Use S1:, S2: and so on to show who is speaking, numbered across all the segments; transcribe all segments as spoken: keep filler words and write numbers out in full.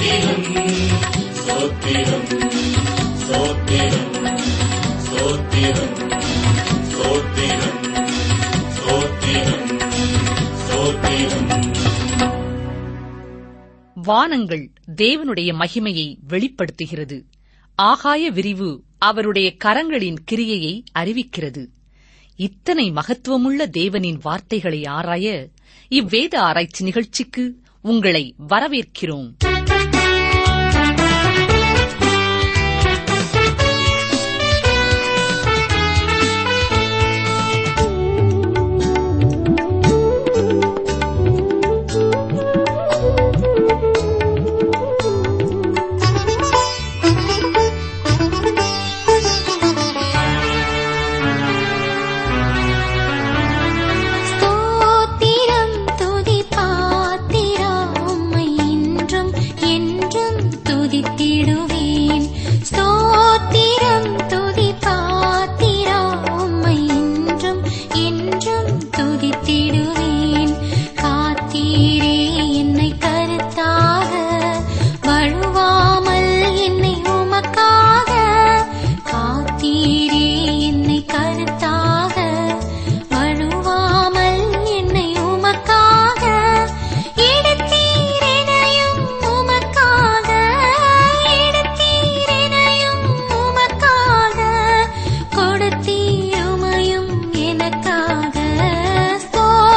S1: வானங்கள் தேவனுடைய மகிமையை வெளிப்படுத்துகிறது. ஆகாய விரிவு அவருடைய கரங்களின் கிரியையை அறிவிக்கிறது. இத்தனை மகத்துவமுள்ள தேவனின் வார்த்தைகளை ஆராய இவ்வேத ஆராய்ச்சி நிகழ்ச்சிக்கு உங்களை வரவேற்கிறோம்.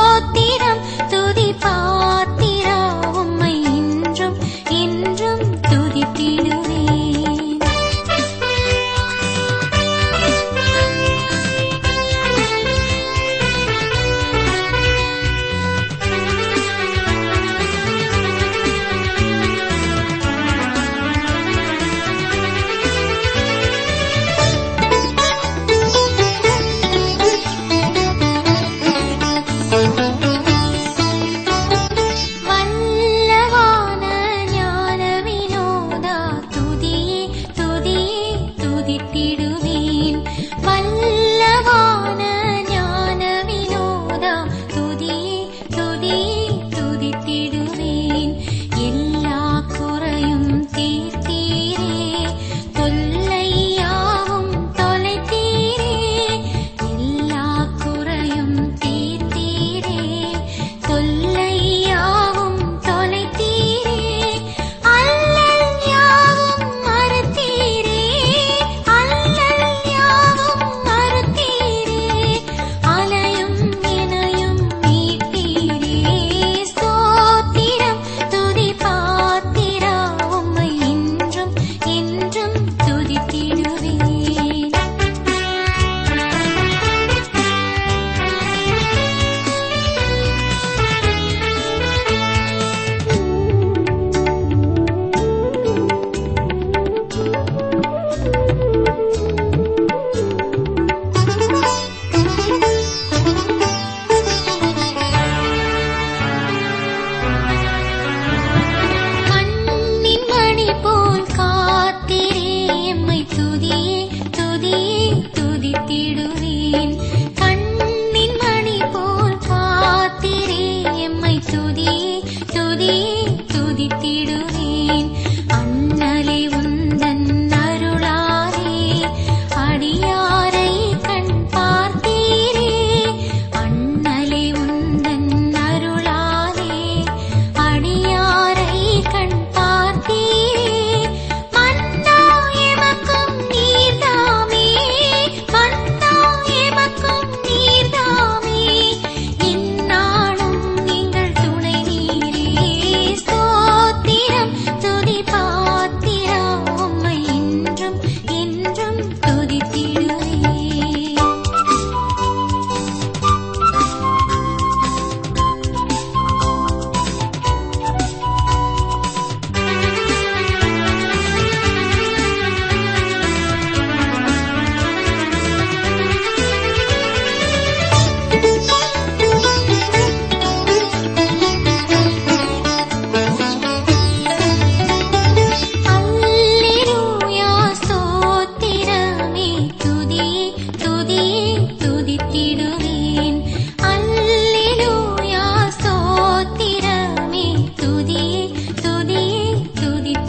S2: துதி பாத்திரா உம்மை இன்றும் என்றும்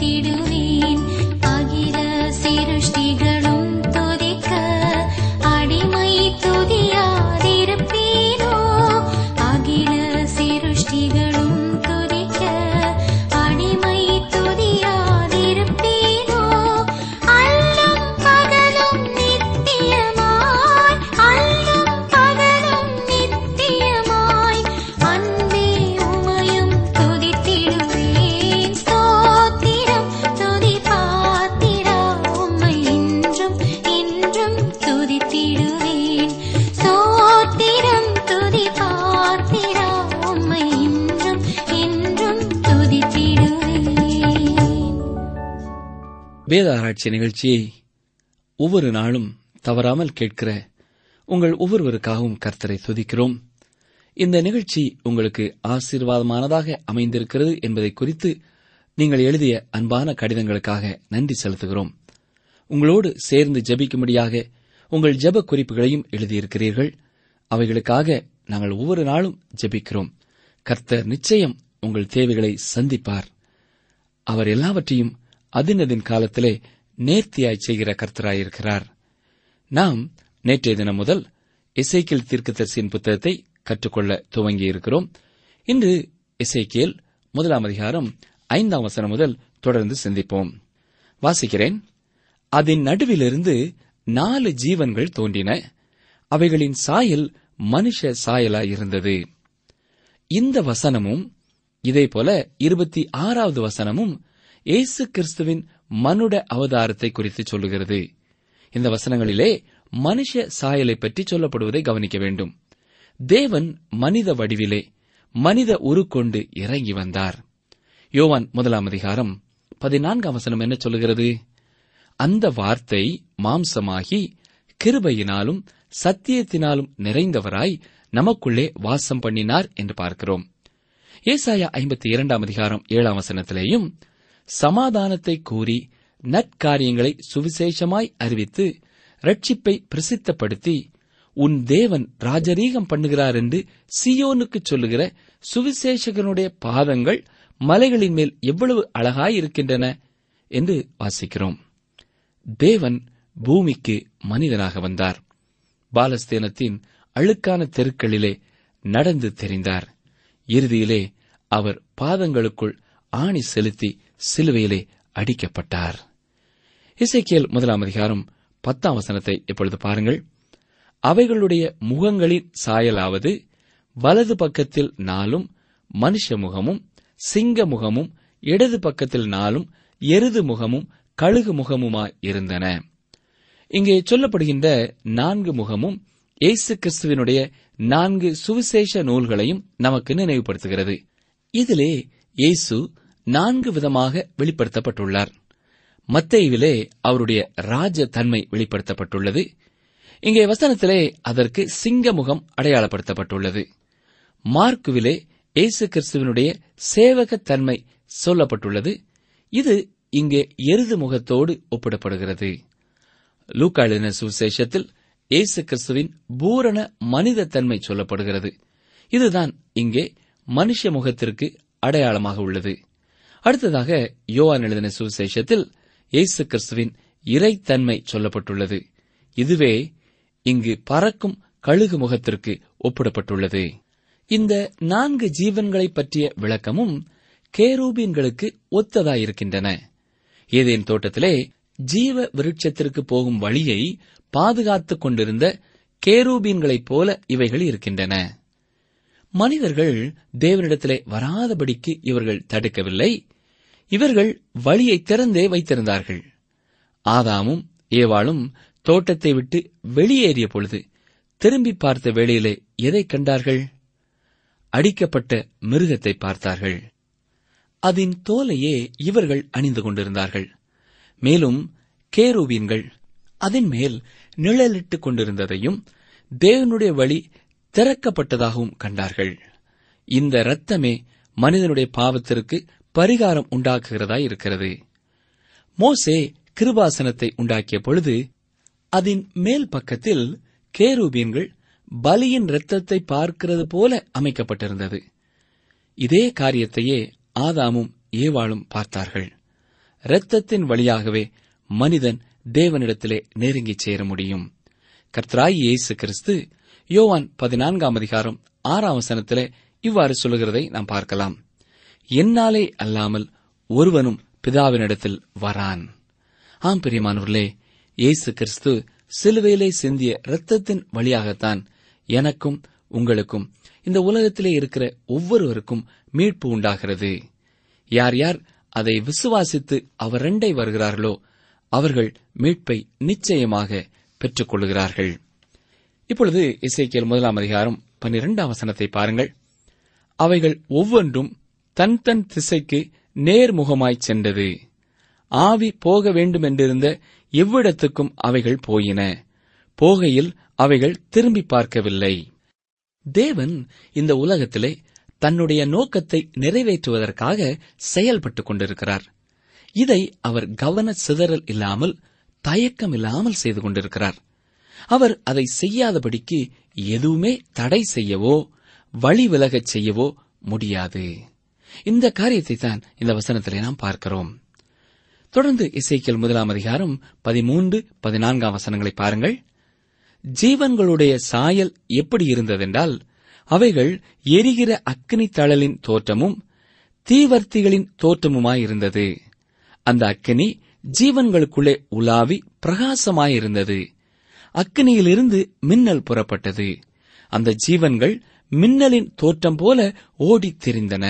S2: துதித்திடுவேன். அகில சிருஷ்டிகளும் துதிக்க அடிமை துதியாதிருப்பீரோ. அகில சிருஷ்டிகளும் துதிக்க அடிமை துதியாதிருப்பீரோ. அல்லும் பகலும் நித்தியமாய், அல்லும் பகலும் நித்தியமாய் அன்பே உமையும் துதித்திடுவேன். ஸ்தோத்திரம் துதி பாத்திரா உம்மை இன்றும் இன்றும் துதித்திடுவேன். ஸ்தோத்திரம் துதி பாத்திரா உம்மை இன்றும் இன்றும் துதித்திடுவேன்.
S3: வேத ஆராய்ச்சி நிகழ்ச்சியை ஒவ்வொரு நாளும் தவறாமல் கேட்கிற உங்கள் ஒவ்வொருவருக்காகவும் கர்த்தரை துதிக்கிறோம். இந்த நிகழ்ச்சி உங்களுக்கு ஆசீர்வாதமானதாக அமைந்திருக்கிறது என்பதை குறித்து நீங்கள் எழுதிய அன்பான கடிதங்களுக்காக நன்றி செலுத்துகிறோம். உங்களோடு சேர்ந்து ஜெபிக்கும்படியாக உங்கள் ஜெப குறிப்புகளையும் எழுதியிருக்கிறீர்கள். அவைகளுக்காக நாங்கள் ஒவ்வொரு நாளும் ஜெபிக்கிறோம். கர்த்தர் நிச்சயம் உங்கள் தேவைகளை சந்திப்பார். அவர் எல்லாவற்றையும் அதினதின் காலத்திலே நேர்த்தியாய் செய்கிற கர்த்தராயிருக்கிறார். நாம் நேற்றைய தினம் முதல் எசேக்கியேல் தீர்க்கதரிசியின் புத்தகத்தை கற்றுக்கொள்ள துவங்கியிருக்கிறோம். இன்று எசேக்கியேல் முதலாம் அதிகாரம் ஐந்தாம் வசனம் முதல் தொடர்ந்து சிந்திப்போம். வாசிக்கிறேன். அதன் நடுவிலிருந்து நாலு ஜீவன்கள் தோன்றின. அவைகளின் சாயல் மனுஷ சாயலாயிருந்தது. இந்த வசனமும் இதேபோல இருபத்தி ஆறாவது வசனமும் இயேசு கிறிஸ்துவின் மனுட அவதாரத்தை குறித்து சொல்லுகிறது. இந்த வசனங்களிலே மனுஷ சாயலை பற்றி சொல்லப்படுவதை கவனிக்க வேண்டும். தேவன் மனித வடிவிலே மனித உருக்கொண்டு இறங்கி வந்தார். யோவான் முதலாம் அதிகாரம் பதினான்காம் வசனம் என்ன சொல்லுகிறது? அந்த வார்த்தை மாம்சமாகி கிருபையினாலும் சத்தியத்தினாலும் நிறைந்தவராய் நமக்குள்ளே வாசம் பண்ணினார் என்று பார்க்கிறோம். ஏசாயா ஐம்பத்தி இரண்டாம் அதிகாரம் ஏழாம் வசனத்திலேயும் சமாதானத்தை கூறி நற்காரியங்களை சுவிசேஷமாய் அறிவித்து ரட்சிப்பை பிரசித்தப்படுத்தி உன் தேவன் ராஜரீகம் பண்ணுகிறார் என்று சீயோனுக்கு சொல்லுகிற சுவிசேஷகனுடைய பாதங்கள் மலைகளின் மேல் எவ்வளவு அழகாயிருக்கின்றன என்று வாசிக்கிறோம். தேவன் பூமிக்கு மனிதனாக வந்தார். பாலஸ்தீனத்தின் அழுக்கான தெருக்களிலே நடந்து தெரிந்தார். இறுதியிலே அவர் பாதங்களுக்குள் ஆணி செலுத்தி சிலுவையிலே அடிக்கப்பட்டார். எசேக்கியேல் முதலாம் அதிகாரம் பத்தாம் வசனத்தை இப்பொழுது பாருங்கள். அவைகளுடைய முகங்களின் சாயலாவது வலது பக்கத்தில் நாலும் மனுஷ முகமும், சிங்க முகமும், இடது பக்கத்தில் நாலும் எருது முகமும் கழுகு முகமுமாய் இருந்தன. இங்கே சொல்லப்படுகின்ற நான்கு முகமும் இயேசு கிறிஸ்துவினுடைய நான்கு சுவிசேஷ நூல்களையும் நமக்கு நினைவுபடுத்துகிறது. இதிலே இயேசு நான்கு விதமாக வெளிப்படுத்தப்பட்டுள்ளார். மத்தேயுவிலே அவருடைய ராஜ தன்மை வெளிப்படுத்தப்பட்டுள்ளது. இங்கே வசனத்திலே அதற்கு சிங்கமுகம் அடையாளப்படுத்தப்பட்டுள்ளது. மார்க்குவிலே இயேசு கிறிஸ்துவினுடைய சேவகத்தன்மை சொல்லப்பட்டுள்ளது. இது இங்கே எருது முகத்தோடு ஒப்பிடப்படுகிறது. லூக்கா எழுதின சுவிசேஷத்தில் இயேசு கிறிஸ்துவின் பூரண மனித தன்மை சொல்லப்படுகிறது. இதுதான் இங்கே மனுஷ முகத்திற்கு அடையாளமாக உள்ளது. அடுத்ததாக யோவான் எழுதின சுவிசேஷத்தில் இயேசு கிறிஸ்துவின் இறைத்தன்மை சொல்லப்பட்டுள்ளது. இதுவே இங்கு பறக்கும் கழுகு முகத்திற்கு ஒப்பிடப்பட்டுள்ளது. இந்த நான்கு ஜீவன்களை பற்றிய விளக்கமும் கேரூபீன்களுக்கு ஒத்ததாயிருக்கின்றன. ஏதேன் தோட்டத்திலே ஜீவ விருட்சத்திற்கு போகும் வழியை பாதுகாத்துக் கொண்டிருந்த கேரூபீன்களைப் போல இவைகள் இருக்கின்றன. மனிதர்கள் தேவனிடத்திலே வராதபடிக்கு இவர்கள் தடுக்கவில்லை. இவர்கள் வழியை திறந்தே வைத்திருந்தார்கள். ஆதாமும் ஏவாளும் தோட்டத்தை விட்டு வெளியேறிய பொழுது திரும்பி பார்த்த வேளையிலே எதை கண்டார்கள்? அடிக்கப்பட்ட மிருகத்தை பார்த்தார்கள். அதன் தோலையே இவர்கள் அணிந்து கொண்டிருந்தார்கள். மேலும் கேரூபீன்கள் அதன் மேல் நிழலிட்டுக் கொண்டிருந்ததையும் தேவனுடைய வழி திறக்கப்பட்டதாகவும் கண்டார்கள். இந்த இரத்தமே மனிதனுடைய பாவத்திற்கு பரிகாரம் உண்டாக்குகிறதாய் இருக்கிறது. மோசே கிருபாசனத்தை உண்டாக்கிய பொழுது அதன் மேல் பக்கத்தில் கேரூபீன்கள் பலியின் இரத்தத்தை பார்க்கிறது போல அமைக்கப்பட்டிருந்தது. இதே காரியத்தையே ஆதாமும் ஏவாளும் பார்த்தார்கள். இரத்தத்தின் வழியாகவே மனிதன் தேவனிடத்திலே நெருங்கிச் சேர முடியும். கர்த்தராகிய இயேசு கிறிஸ்து யோவான் பதினான்காம் அதிகாரம் ஆறாம் வசனத்திலே இவ்வாறு சொல்லுகிறதை நாம் பார்க்கலாம். என்னாலே அல்லாமல் ஒருவனும் பிதாவினிடத்தில் வரான். ஆம் பிரியமானவர்களே, இயேசு கிறிஸ்து சிலுவையிலே சிந்திய இரத்தத்தின் வழியாகத்தான் எனக்கும் உங்களுக்கும் இந்த உலகத்திலே இருக்கிற ஒவ்வொருவருக்கும் மீட்பு உண்டாகிறது. யார் யார் அதை விசுவாசித்து அவர் ரெண்டை வருகிறார்களோ அவர்கள் மீட்பை நிச்சயமாக பெற்றுக் கொள்கிறார்கள். இப்பொழுது எசேக்கியேல் முதலாம் அதிகாரம் பன்னிரண்டாம் வசனத்தை பாருங்கள். அவைகள் ஒவ்வொன்றும் தன் தன் திசைக்கு நேர்முகமாய்ச் சென்றது. ஆவி போக வேண்டுமென்றிருந்த எவ்விடத்துக்கும் அவைகள் போயின. போகையில் அவைகள் திரும்பி பார்க்கவில்லை. தேவன் இந்த உலகத்திலே தன்னுடைய நோக்கத்தை நிறைவேற்றுவதற்காக செயல்பட்டுக் கொண்டிருக்கிறார். இதை அவர் கவன சிதறல் இல்லாமல், தயக்கம் இல்லாமல் செய்து கொண்டிருக்கிறார். அவர் அதை செய்யாதபடிக்கு எதுவுமே தடை செய்யவோ வழி விலகச் செய்யவோ முடியாது. இந்த காரியத்தை தான் இந்த வசனத்திலே நாம் பார்க்கிறோம். தொடர்ந்து எசேக்கியேல் முதலாம் அதிகாரம் பதிமூன்று பதினான்காம் வசனங்களை பாருங்கள். ஜீவன்களுடைய சாயல் எப்படி இருந்ததென்றால், அவைகள் எரிகிற அக்கினி தழலின் தோற்றமும் தீவர்த்திகளின் தோற்றமுமாயிருந்தது. அந்த அக்கினி ஜீவன்களுக்குள்ளே உலாவி பிரகாசமாயிருந்தது. அக்கினியிலிருந்து மின்னல் புறப்பட்டது. அந்த ஜீவன்கள் மின்னலின் தோற்றம் போல ஓடித் திரிந்தன.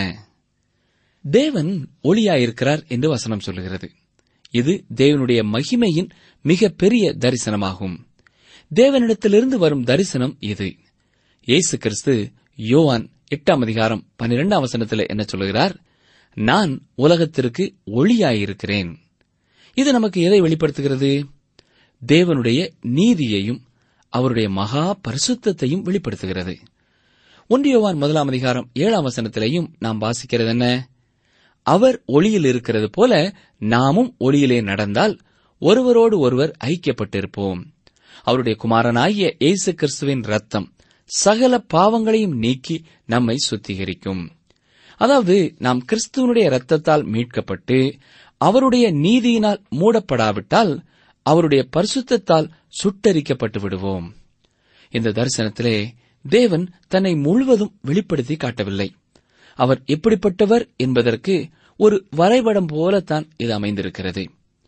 S3: தேவன் ஒளியாயிருக்கிறார் என்று வசனம் சொல்லுகிறது. இது தேவனுடைய மகிமையின் மிக பெரிய தரிசனமாகும். தேவனிடத்திலிருந்து வரும் தரிசனம் இது. இயேசு கிறிஸ்து யோவான் எட்டாம் அதிகாரம் பன்னிரெண்டாம் வசனத்தில் என்ன சொல்லுகிறார்? நான் உலகத்திற்கு ஒளியாயிருக்கிறேன். இது நமக்கு எதை வெளிப்படுத்துகிறது? தேவனுடைய நீதியையும் அவருடைய மகா பரிசுத்தத்தையும் வெளிப்படுத்துகிறது. ஒன்று யோவான் முதலாம் அதிகாரம் ஏழாம் வசனத்திலேயும் நாம் வாசிக்கிறது என்ன? அவர் ஒளியில் இருக்கிறது போல நாமும் ஒளியிலே நடந்தால் ஒருவரோடு ஒருவர் ஐக்கியப்பட்டிருப்போம். அவருடைய குமாரனாகிய இயேசு கிறிஸ்துவின் ரத்தம் சகல பாவங்களையும் நீக்கி நம்மை சுத்திகரிக்கும். அதாவது நாம் கிறிஸ்துவனுடைய இரத்தத்தால் மீட்கப்பட்டு அவருடைய நீதியினால் மூடப்படாவிட்டால் அவருடைய பரிசுத்தத்தால் சுட்டரிக்கப்பட்டு விடுவோம். இந்த தரிசனத்திலே தேவன் தன்னை முழுவதும் வெளிப்படுத்தி காட்டவில்லை. அவர் எப்படிப்பட்டவர் என்பதற்கு ஒரு வரைபடம் போலத்தான் இது அமைந்திருக்கிறது.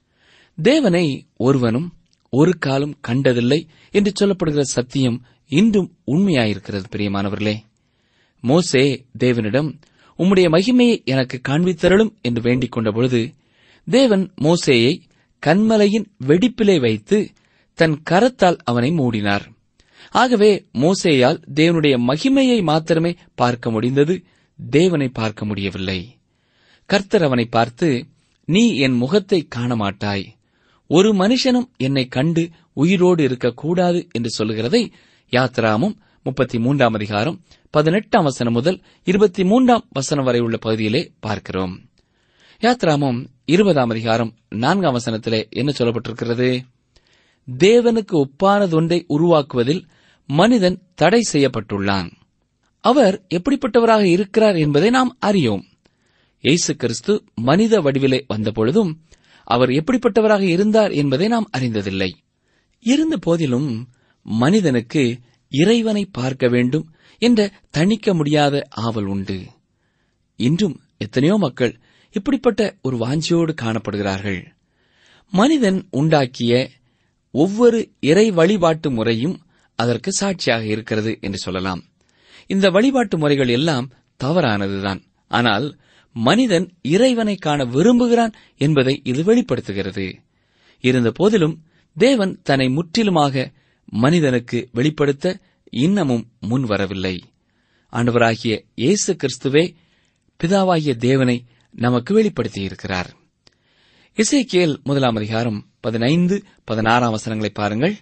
S3: தேவனை ஒருவனும் ஒரு காலம் கண்டதில்லை என்று சொல்லப்படுகிற சத்தியம் இன்றும் உண்மையாயிருக்கிறது. பிரியமானவர்களே, மோசே தேவனிடம் உம்முடைய மகிமையை எனக்கு காண்பித்தருளும் என்று வேண்டிக் கொண்ட பொழுது தேவன் மோசேயை கன்மலையின் வெடிப்பிலே வைத்து தன் கரத்தால் அவனை மூடினார். ஆகவே மோசேயால் தேவனுடைய மகிமையை மாத்திரமே பார்க்க முடிந்தது, தேவனை பார்க்க முடியவில்லை. கர்த்தர் அவனை பார்த்து, நீ என் முகத்தை காணமாட்டாய், ஒரு மனுஷனும் என்னை கண்டு உயிரோடு இருக்கக்கூடாது என்று சொல்லுகிறதை யாத்ராமம் முப்பத்தி மூன்றாம் அதிகாரம் பதினெட்டாம் வசனம் முதல் இருபத்தி மூன்றாம் வசனம் வரை உள்ள பகுதியிலே பார்க்கிறோம். யாத்ராமம் இருபதாம் அதிகாரம் நான்காம் வசனத்திலே என்ன சொல்லப்பட்டிருக்கிறது? தேவனுக்கு ஒப்பானதொன்றை உருவாக்குவதில் மனிதன் தடை செய்யப்பட்டுள்ளான். அவர் எப்படிப்பட்டவராக இருக்கிறார் என்பதை நாம் அறியோம். இயேசு கிறிஸ்து மனித வடிவிலே வந்தபொழுதும் அவர் எப்படிப்பட்டவராக இருந்தார் என்பதை நாம் அறிந்ததில்லை. இருந்த போதிலும் மனிதனுக்கு இறைவனை பார்க்க வேண்டும் என்ற தணிக்க முடியாத ஆவல் உண்டு. இன்றும் எத்தனையோ மக்கள் இப்படிப்பட்ட ஒரு வாஞ்சியோடு காணப்படுகிறார்கள். மனிதன் உண்டாக்கிய ஒவ்வொரு இறை வழிபாட்டு முறையும் அதற்கு சாட்சியாக இருக்கிறது என்று சொல்லலாம். இந்த வழிபாட்டு முறைகள் எல்லாம் தவறானதுதான். ஆனால் மனிதன் இறைவனை காண விரும்புகிறான் என்பதை இது வெளிப்படுத்துகிறது. இருந்த போதிலும் தேவன் தன்னை முற்றிலுமாக மனிதனுக்கு வெளிப்படுத்த இன்னமும் முன் வரவில்லை. ஆண்டவராகிய இயேசு கிறிஸ்துவே பிதாவாகிய தேவனை நமக்கு வெளிப்படுத்தியிருக்கிறார். எசேக்கியேல் முதலாம் அதிகாரம் பதினைந்து பதினாறாம் வசனங்களை பாருங்கள்.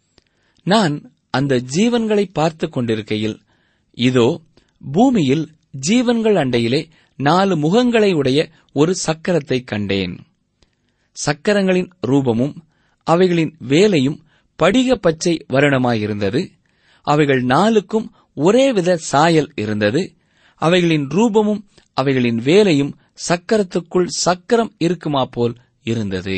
S3: நான் அந்த ஜீவன்களை பார்த்துக் கொண்டிருக்கையில், இதோ பூமியில் ஜீவன்கள் அண்டையிலே நாலு முகங்களை உடைய ஒரு சக்கரத்தை கண்டேன். சக்கரங்களின் ரூபமும் அவைகளின் வேலையும் படிக பச்சை வருணமாயிருந்தது. அவைகள் நாலுக்கும் ஒரேவித சாயல் இருந்தது. அவைகளின் ரூபமும் அவைகளின் வேலையும் சக்கரத்துக்குள் சக்கரம் இருக்குமா போல் இருந்தது.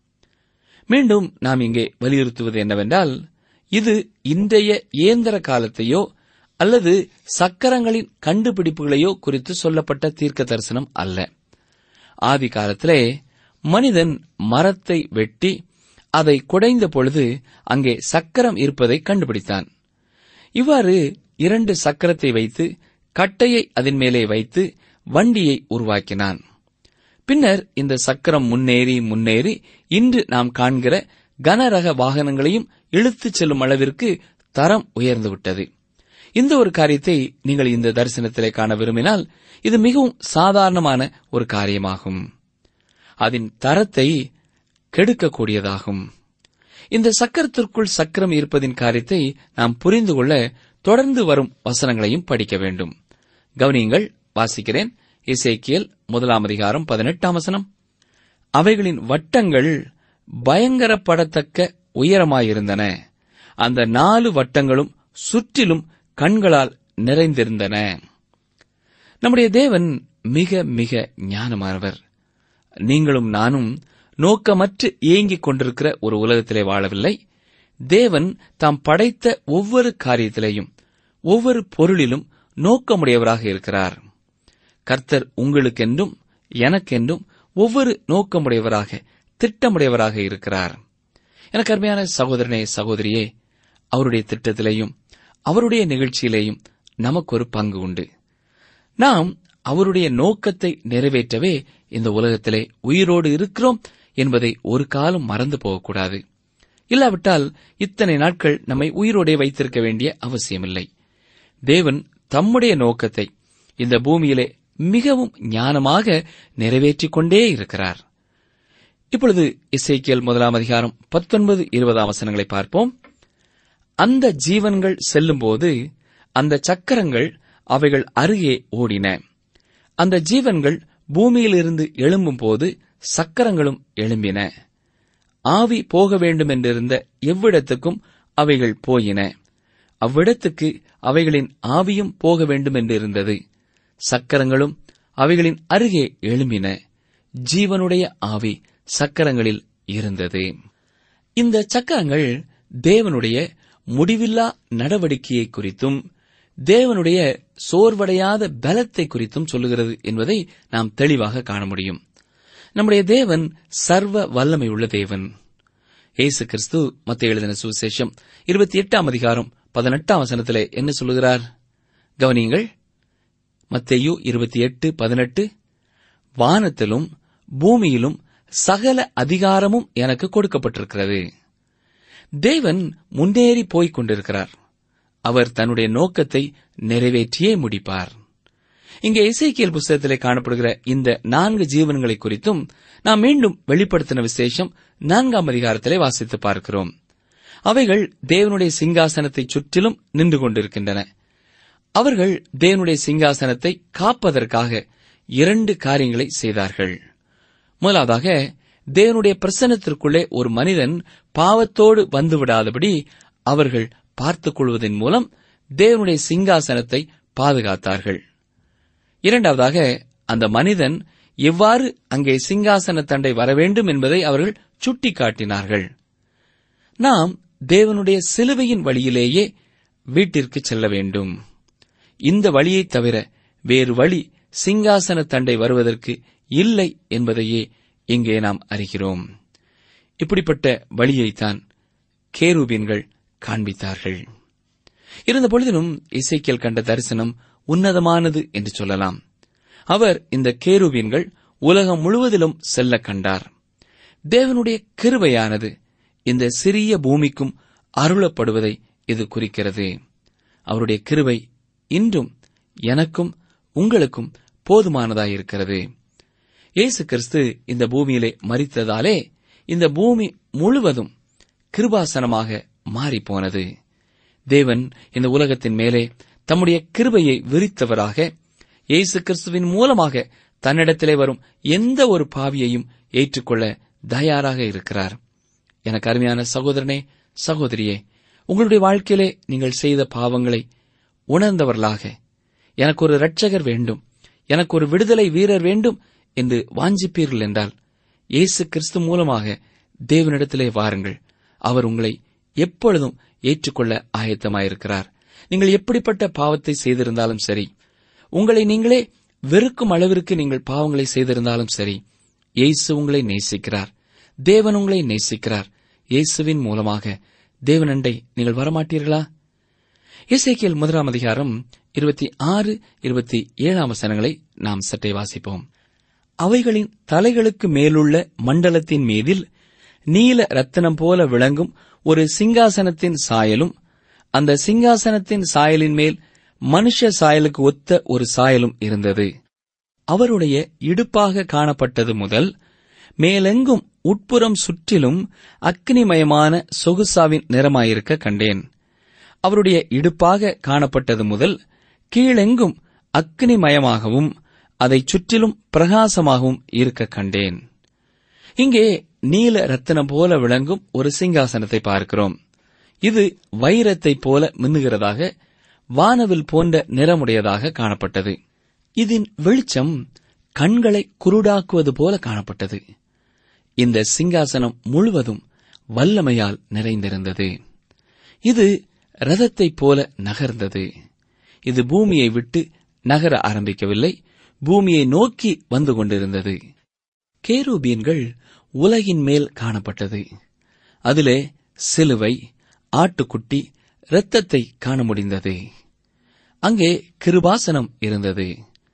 S3: மீண்டும் நாம் இங்கே வலியுறுத்துவது என்னவென்றால், இது இன்றைய இயந்திர காலத்தையோ அல்லது சக்கரங்களின் கண்டுபிடிப்புகளையோ குறித்து சொல்லப்பட்ட தீர்க்க தரிசனம் அல்ல. ஆதி காலத்திலே மனிதன் மரத்தை வெட்டி அதை குடைந்த பொழுது அங்கே சக்கரம் இருப்பதை கண்டுபிடித்தான். இவ்வாறு இரண்டு சக்கரத்தை வைத்து கட்டையை அதன் மேலே வைத்து வண்டியை உருவாக்கினான். பின்னர் இந்த சக்கரம் முன்னேறி முன்னேறி இன்று நாம் காண்கிற கனரக வாகனங்களையும் இழுத்துச் செல்லும் அளவிற்கு தரம் உயர்ந்துவிட்டது. இந்த ஒரு காரியத்தை நீங்கள் இந்த தரிசனத்திலே காண விரும்பினால் இது மிகவும் சாதாரணமான ஒரு காரியமாகும். அதன் தரத்தை கெடுக்கக்கூடியதாகும். இந்த சக்கரத்திற்குள் சக்கரம் இருப்பதின் காரியத்தை நாம் புரிந்து கொள்ள தொடர்ந்து வரும் வசனங்களையும் படிக்க வேண்டும். கவனியுங்கள், வாசிக்கிறேன். எசேக்கியேல் முதலாம் அதிகாரம் பதினெட்டாம் வசனம். அவைகளின் வட்டங்கள் பயங்கரப்படத்தக்க உயரமாயிருந்தன. அந்த நாலு வட்டங்களும் சுற்றிலும் கண்களால் நிறைந்திருந்தன. நம்முடைய தேவன் மிக மிக ஞானமானவர். நீங்களும் நானும் நோக்கமற்று ஏங்கிக் கொண்டிருக்கிற ஒரு உலகத்திலே வாழவில்லை. தேவன் தாம் படைத்த ஒவ்வொரு காரியத்திலேயும் ஒவ்வொரு பொருளிலும் நோக்கமுடையவராக இருக்கிறார். கர்த்தர் உங்களுக்கென்றும் எனக்கென்றும் ஒவ்வொரு நோக்கமுடையவராக திட்டமுடையவராக இருக்கிறார். எனக்கு அருமையான சகோதரனே சகோதரியே, அவருடைய திட்டத்திலேயும் அவருடைய நிகழ்ச்சியிலேயும் நமக்கு ஒரு பங்கு உண்டு. நாம் அவருடைய நோக்கத்தை நிறைவேற்றவே இந்த உலகத்திலே உயிரோடு இருக்கிறோம் என்பதை ஒரு காலம் மறந்து போகக்கூடாது. இல்லாவிட்டால் இத்தனை நாட்கள் நம்மை உயிரோடே வைத்திருக்க வேண்டிய அவசியமில்லை. தேவன் தம்முடைய நோக்கத்தை இந்த பூமியிலே மிகவும் ஞானமாக நிறைவேற்றிக் கொண்டே இருக்கிறார். இப்பொழுது எசேக்கியேல் முதலாம் அதிகாரம் பத்தொன்பது இருபதாம் வசனங்களை பார்ப்போம். அந்த ஜீவன்கள் செல்லும்போது அந்த சக்கரங்கள் அவைகள் அருகே ஓடின. அந்த ஜீவன்கள் பூமியிலிருந்து எழும்பும்போது சக்கரங்களும் எழும்பின. ஆவி போக வேண்டுமென்றிருந்த எவ்விடத்துக்கும் அவைகள் போயின. அவ்விடத்துக்கு அவைகளின் ஆவியும் போக வேண்டுமென்றிருந்தது. சக்கரங்களும் அவைகளின் அருகே எழும்பின. ஜீவனுடைய ஆவி சக்கரங்களில் இருந்தது. இந்த சக்கரங்கள் தேவனுடைய முடிவில்லா நடவடிக்கையை குறித்தும் தேவனுடைய சோர்வடையாத பலத்தை குறித்தும் சொல்லுகிறது என்பதை நாம் தெளிவாக காண முடியும். நம்முடைய தேவன் சர்வ வல்லமை உள்ள தேவன். இயேசு கிறிஸ்து மத்தேயு எழுதின சுவிசேஷம் இருபத்தி எட்டாம் அதிகாரம் பதினெட்டாம் வசனத்திலே என்ன சொல்லுகிறார்? கவனியுங்கள். மத்தேயு இருபத்தி எட்டு பதினெட்டு. வானத்திலும் பூமியிலும் சகல அதிகாரமும் எனக்கு கொடுக்கப்பட்டிருக்கிறது. தேவன் முன்னேறி போய்க் கொண்டிருக்கிறார். அவர் தன்னுடைய நோக்கத்தை நிறைவேற்றியே முடிப்பார். இங்கே எசேக்கியேல் புத்தகத்திலே காணப்படுகிற இந்த நான்கு ஜீவன்களை குறித்தும் நாம் மீண்டும் வெளிப்படுத்தின விசேஷம் நான்காம் அதிகாரத்திலே வாசித்து பார்க்கிறோம். அவைகள் தேவனுடைய சிங்காசனத்தை சுற்றிலும் நின்று கொண்டிருக்கின்றன. அவர்கள் தேவனுடைய சிங்காசனத்தை காப்பதற்காக இரண்டு காரியங்களை செய்தார்கள். முதலாவதாக, தேவனுடைய பிரசன்னத்திற்குள்ளே ஒரு மனிதன் பாவத்தோடு வந்துவிடாதபடி அவர்கள் பார்த்துக் கொள்வதன் மூலம் தேவனுடைய சிங்காசனத்தை பாதுகாத்தார்கள். இரண்டாவதாக, அந்த மனிதன் எவ்வாறு அங்கே சிங்காசன தண்டை வரவேண்டும் என்பதை அவர்கள் சுட்டிக்காட்டினார்கள். நாம் தேவனுடைய சிலுவையின் வழியிலேயே வீட்டிற்கு செல்ல வேண்டும். இந்த வழியைத் தவிர வேறு வழி சிங்காசன தண்டை வருவதற்கு இல்லை என்பதையே இங்கே நாம் அறிகிறோம். இப்படிப்பட்ட வழியைத்தான் கேருபீன்கள் காண்பித்தார்கள். இருந்தபொழுதிலும் எசேக்கியேல் கண்ட தரிசனம் உன்னதமானது என்று சொல்லலாம். அவர் இந்த கேருபீன்கள் உலகம் முழுவதிலும் செல்ல கண்டார். தேவனுடைய கிருபையானது இந்த சிறிய பூமிக்கும் அருளப்படுவதை இது குறிக்கிறது. அவருடைய கிருபை இன்றும் எனக்கும் உங்களுக்கும் போதுமானதாயிருக்கிறது. இயேசு கிறிஸ்து இந்த பூமியிலே மரித்ததாலே இந்த பூமி முழுவதும் கிருபாசனமாக மாறிப்போனது. தேவன் இந்த உலகத்தின் மேலே தம்முடைய கிருபையை விரித்தவராக இயேசு கிறிஸ்துவின் மூலமாக தன்னிடத்திலே வரும் எந்த ஒரு பாவியையும் ஏற்றுக்கொள்ள தயாராக இருக்கிறார். எனக்கு அருமையான சகோதரனே சகோதரியே, உங்களுடைய வாழ்க்கையிலே நீங்கள் செய்த பாவங்களை உணர்ந்தவர்களாக எனக்கு ஒரு இரட்சகர் வேண்டும், எனக்கு ஒரு விடுதலை வீரர் வேண்டும் என்று வாஞ்சிப்பீர்கள் என்றால் இயேசு கிறிஸ்து மூலமாக தேவனிடத்திலே வாருங்கள். அவர் உங்களை எப்பொழுதும் ஏற்றுக்கொள்ள ஆயத்தமாயிருக்கிறார். நீங்கள் எப்படிப்பட்ட பாவத்தை செய்திருந்தாலும் சரி, உங்களை நீங்களே வெறுக்கும் அளவிற்கு நீங்கள் பாவங்களை செய்திருந்தாலும் சரி, இயேசு உங்களை நேசிக்கிறார். தேவன் உங்களை நேசிக்கிறார். இயேசுவின் மூலமாக தேவனண்டை நீங்கள் வரமாட்டீர்களா? எசேக்கியேல் முதலாம் அதிகாரம் இருபத்தி ஆறு இருபத்தி ஏழாம் வசனங்களை நாம் சற்றே வாசிப்போம். அவைகளின் தலைகளுக்கு மேலுள்ள மண்டலத்தின் மீதில் நீல ரத்தினம் போல விளங்கும் ஒரு சிங்காசனத்தின் சாயலும், அந்த சிங்காசனத்தின் சாயலின் மேல் மனுஷ சாயலுக்கு ஒத்த ஒரு சாயலும் இருந்தது. அவருடைய இடுப்பாக காணப்பட்டது முதல் மேலெங்கும் உட்புறம் சுற்றிலும் அக்னிமயமான சொகுசாவின் நிறமாயிருக்க கண்டேன். அவருடைய இடுப்பாக காணப்பட்டது முதல் கீழெங்கும் அக்னிமயமாகவும் அதைச் சுற்றிலும் பிரகாசமாகவும் இருக்க கண்டேன். இங்கே நீல ரத்தினம் போல விளங்கும் ஒரு சிங்காசனத்தை பார்க்கிறோம். இது வைரத்தைப் போல மின்னுகிறதாக, வானவில் போன்ற நிறமுடையதாக காணப்பட்டது. இதன் வெளிச்சம் கண்களை குருடாக்குவது போல காணப்பட்டது. இந்த சிங்காசனம் முழுவதும் வல்லமையால் நிறைந்திருந்தது. இது ரதத்தைப் போல நகர்ந்தது. இது பூமியை விட்டு நகர ஆரம்பிக்கவில்லை, பூமியை நோக்கி வந்து கொண்டிருந்தது. கேருபீன்கள் உலகின் மேல் காணப்பட்டது. அதிலே சிலுவை, ஆட்டுக்குட்டி, இரத்தத்தை காண முடிந்தது. அங்கே கிருபாசனம் இருந்தது.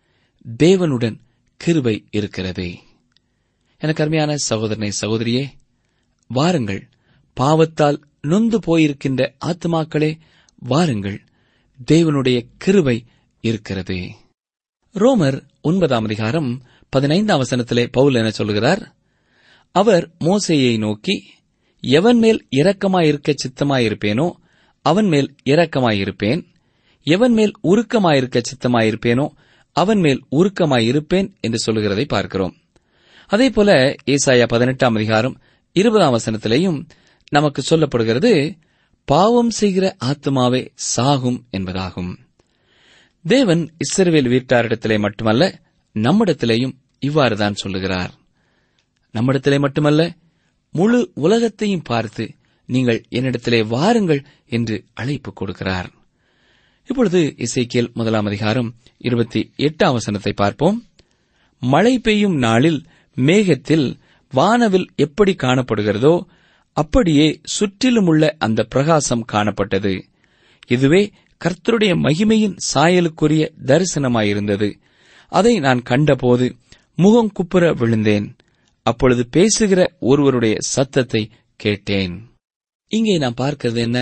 S3: தேவனுடன் கிருபை இருக்கிறது. எனக்கு அருமையான சகோதரனே, சகோதரியே, வாருங்கள். பாவத்தால் நொந்து போயிருக்கின்ற ஆத்மாக்களே, வாருங்கள். தேவனுடைய கிருபை இருக்கிறது. ரோமர் ஒன்பதாம் அதிகாரம் பதினைந்தாம் வசனத்திலே பவுல் என சொல்கிறார், அவர் மோசேயை நோக்கி, எவன் மேல் இரக்கமாயிருக்க சித்தமாயிருப்பேனோ அவன் மேல் இரக்கமாயிருப்பேன், எவன் மேல் உருக்கமாயிருக்க சித்தமாயிருப்பேனோ அவன் மேல் உருக்கமாயிருப்பேன் என்று சொல்லுகிறதை பார்க்கிறோம். அதேபோல ஏசாயா பதினெட்டாம் அதிகாரம் இருபதாம் வசனத்திலேயும் நமக்கு சொல்லப்படுகிறது, பாவம் செய்கிற ஆத்மாவே சாகும் என்பதாகும். தேவன் இஸ்ரவேல் வீட்டாரிடத்திலே மட்டுமல்ல, நம்மிடத்திலேயும் இவ்வாறுதான் சொல்லுகிறார். நம்மிடத்திலே மட்டுமல்ல, முழு உலகத்தையும் பார்த்து நீங்கள் என்னிடத்திலே வாருங்கள் என்று அழைப்பு கொடுக்கிறார். இப்பொழுது எசேக்கியேல் முதலாம் அதிகாரம் இருபத்தி எட்டாம் வசனத்தை பார்ப்போம். மழை பெய்யும் நாளில் மேகத்தில் வானவில் எப்படி காணப்படுகிறதோ அப்படியே சுற்றிலுமுள்ள அந்த பிரகாசம் காணப்பட்டது. இதுவே கர்த்தருடைய மகிமையின் சாயலுக்குரிய தரிசனமாயிருந்தது. அதை நான் கண்டபோது முகம் குப்புற விழுந்தேன். அப்பொழுது பேசுகிற ஒருவருடைய சத்தத்தை கேட்டேன். இங்கே நாம் பார்க்கிறது என்ன?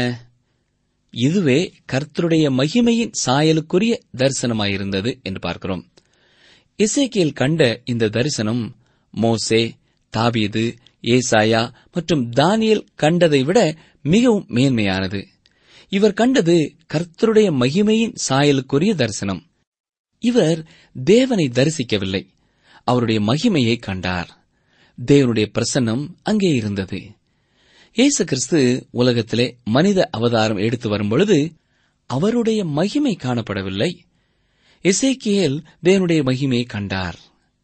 S3: இதுவே கர்த்தருடைய மகிமையின் சாயலுக்குரிய தரிசனமாயிருந்தது என்று பார்க்கிறோம். எசேக்கியேல் கண்ட இந்த தரிசனம் மோசே, தாவீது, ஏசாயா மற்றும் தானியேல் கண்டதை விட மிகவும் மேன்மையானது. இவர் கண்டது கர்த்தருடைய மகிமையின் சாயலுக்குரிய தரிசனம். இவர் தேவனை தரிசிக்கவில்லை, அவருடைய மகிமையை கண்டார். தேவனுடைய பிரசன்னம் அங்கே இருந்தது. இயேசு கிறிஸ்து உலகத்திலே மனித அவதாரம் எடுத்து வரும்பொழுது அவருடைய மகிமை காணப்படவில்லை. எசேக்கியேல் தேவனுடைய மகிமையை கண்டார்.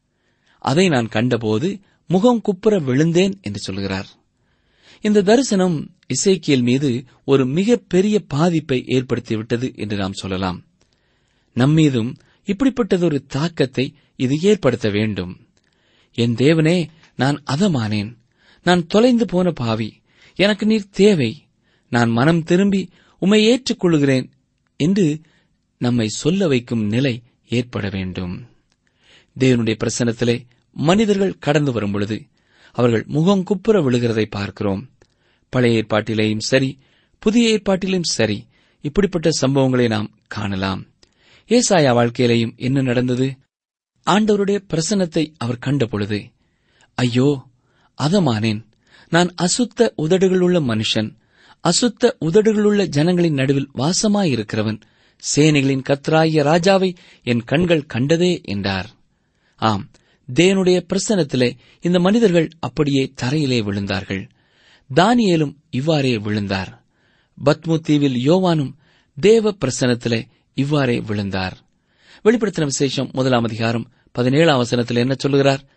S3: அதை நான் கண்டபோது முகம் குப்புற விழுந்தேன் என்று சொல்கிறார். இந்த தரிசனம் எசேக்கியேல் மீது ஒரு மிகப்பெரிய பாதிப்பை ஏற்படுத்திவிட்டது என்று நாம் சொல்லலாம். நம்மீதும் இப்படிப்பட்டதொரு தாக்கத்தை இது ஏற்படுத்த வேண்டும். என் தேவனே, நான் அதமானேன், நான் தொலைந்து போன பாவி, எனக்கு நீர் தேவை, நான் மனம் திரும்பி உம்மை ஏற்றுக்கொள்கிறேன் என்று நம்மை சொல்ல வைக்கும் நிலை ஏற்பட வேண்டும். தேவனுடைய பிரசன்னத்திலே மனிதர்கள் கடந்து வரும் பொழுது அவர்கள் முகம் குப்புற விழுகிறதை பார்க்கிறோம். பழைய ஏற்பாட்டிலேயும் சரி, புதிய ஏற்பாட்டிலும் சரி, இப்படிப்பட்ட சம்பவங்களை நாம் காணலாம். ஏசாயா வாழ்க்கையிலேயும் என்ன நடந்தது? ஆண்டவருடைய பிரசன்னத்தை அவர் கண்ட பொழுது, ஐயோ அதமானேன், நான் அசுத்த உதடுகளுள்ள மனுஷன், அசுத்த உதடுகளுள்ள ஜனங்களின் நடுவில் வாசமாயிருக்கிறவன், சேனைகளின் கர்த்தராகிய ராஜாவை என் கண்கள் கண்டதே என்றார். ஆம், தேவனுடைய பிரசன்னத்திலே இந்த மனிதர்கள் அப்படியே தரையிலே விழுந்தார்கள். தானியேலும் இவ்வாறே விழுந்தார். பத்மு தீவில் யோவானும் தேவ பிரசன்னத்திலே இவ்வாறே விழுந்தார். வெளிப்படுத்தின விசேஷம் முதலாம் அதிகாரம் பதினேழாம் வசனத்தில் என்ன சொல்லுகிறார்?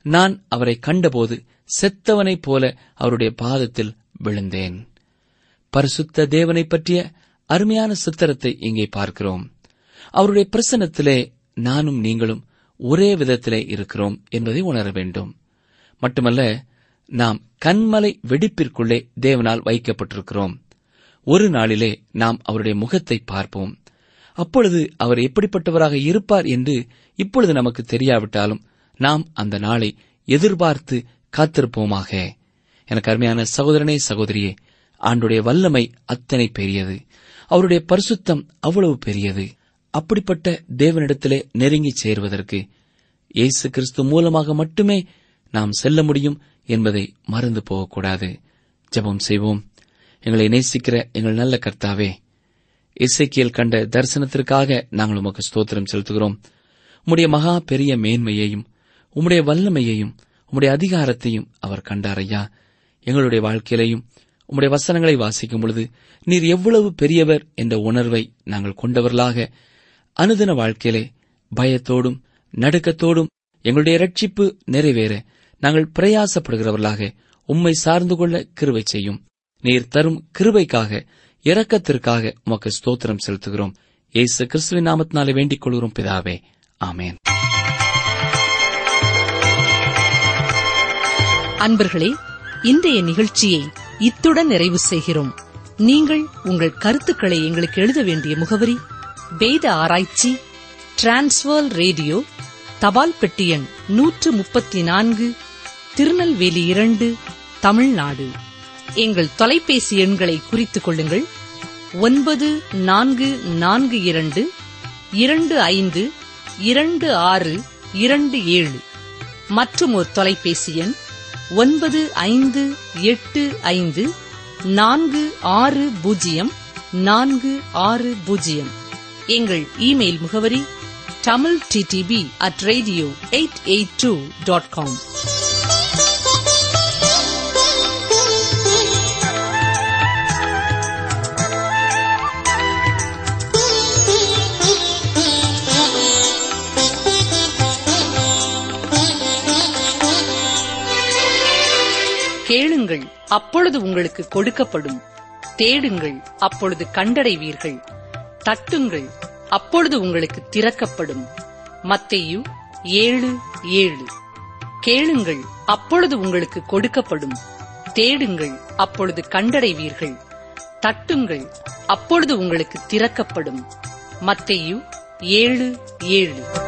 S3: நான் அவரை கண்டபோது செத்தவனைப் போல அவருடைய பாதத்தில் விழுந்தேன். பரிசுத்த தேவனைப் பற்றிய அருமையான சித்திரத்தை இங்கே பார்க்கிறோம். அவருடைய பிரசன்னத்திலே நானும் நீங்களும் ஒரே விதத்திலே இருக்கிறோம் என்பதை உணர வேண்டும். மட்டுமல்ல, நாம் கன்மலை வெடிப்பிற்குள்ளே தேவனால் வைக்கப்பட்டிருக்கிறோம். ஒரு நாளிலே நாம் அவருடைய முகத்தை பார்ப்போம். அப்பொழுது அவர் எப்படிப்பட்டவராக இருப்பார் என்று இப்பொழுது நமக்கு தெரியாவிட்டாலும் நாம் அந்த நாளை எதிர்பார்த்து காத்திருப்போமாக. எனக்கு அருமையான சகோதரனே, சகோதரியே, ஆண்டுடைய வல்லமை அத்தனை பெரியது. அவருடைய பரிசுத்தம் அவ்வளவு பெரியது. அப்படிப்பட்ட தேவனிடத்திலே நெருங்கி சேர்வதற்கு இயேசு கிறிஸ்து மூலமாக மட்டுமே நாம் செல்ல முடியும் என்பதை மறந்து போகக்கூடாது. ஜெபம் செய்வோம். எங்களை நேசிக்கிற எங்கள் நல்ல கர்த்தாவே, எசேக்கியேல் கண்ட தரிசனத்திற்காக நாங்கள் உமக்கு ஸ்தோத்திரம் செலுத்துகிறோம். உம்முடைய மகா பெரிய மேன்மையையும் உம்முடைய வல்லமையையும் உம்முடைய அதிகாரத்தையும் அவர் கண்டார் ஐயா. எங்களுடைய வாழ்க்கையிலையும் உம்முடைய வசனங்களை வாசிக்கும் பொழுது நீர் எவ்வளவு பெரியவர் என்ற உணர்வை நாங்கள் கொண்டவர்களாக அனுதின வாழ்க்கையிலே பயத்தோடும் நடுக்கத்தோடும் எங்களுடைய இரட்சிப்பு நிறைவேற நாங்கள் பிரயாசப்படுகிறவர்களாக உம்மை சார்ந்து கொள்ள கிருபை செய்யும். நீர் தரும் கிருபைக்காக, இரக்கத்திற்காக உமக்கு ஸ்தோத்திரம் செலுத்துகிறோம். இயேசு கிறிஸ்துவின் நாமத்தினாலே வேண்டிக் கொள்கிறோம் பிதாவே, ஆமென்.
S1: அன்பர்களே, இன்றைய நிகழ்ச்சியை இத்துடன் நிறைவு செய்கிறோம். நீங்கள் உங்கள் கருத்துக்களை எங்களுக்கு எழுத வேண்டிய முகவரி: வேத ஆராய்ச்சி, டிரான்ஸ்வர் ரேடியோ, தபால் பெட்டி எண் நூற்று முப்பத்தி நான்கு, திருநெல்வேலி இரண்டு, தமிழ்நாடு. எங்கள் தொலைபேசி எண்களை குறித்துக் கொள்ளுங்கள்: ஒன்பது நான்கு நான்கு இரண்டு இரண்டு ஐந்து இரண்டு ஆறு இரண்டு ஏழு. மற்றும் ஒரு தொலைபேசி எண் ஒன்பது ஐந்து எட்டு ஐந்து நான்கு ஆறு பூஜ்ஜியம் நான்கு ஆறு பூஜ்ஜியம். எங்கள் இமெயில் முகவரி Tamil DDP at radio eight eight two dot com. கேளுங்கள், அப்பொழுது உங்களுக்கு கொடுக்கப்படும். தேடுங்கள், அப்பொழுது கண்டடைவீர்கள். தட்டுங்கள், அப்பொழுது உங்களுக்கு திறக்கப்படும். மத்தேயு ஏழு ஏழு. கேளுங்கள், அப்பொழுது உங்களுக்கு கொடுக்கப்படும். தேடுங்கள், அப்பொழுது கண்டடைவீர்கள். தட்டுங்கள், அப்பொழுது உங்களுக்கு திறக்கப்படும். மத்தேயு ஏழு ஏழு.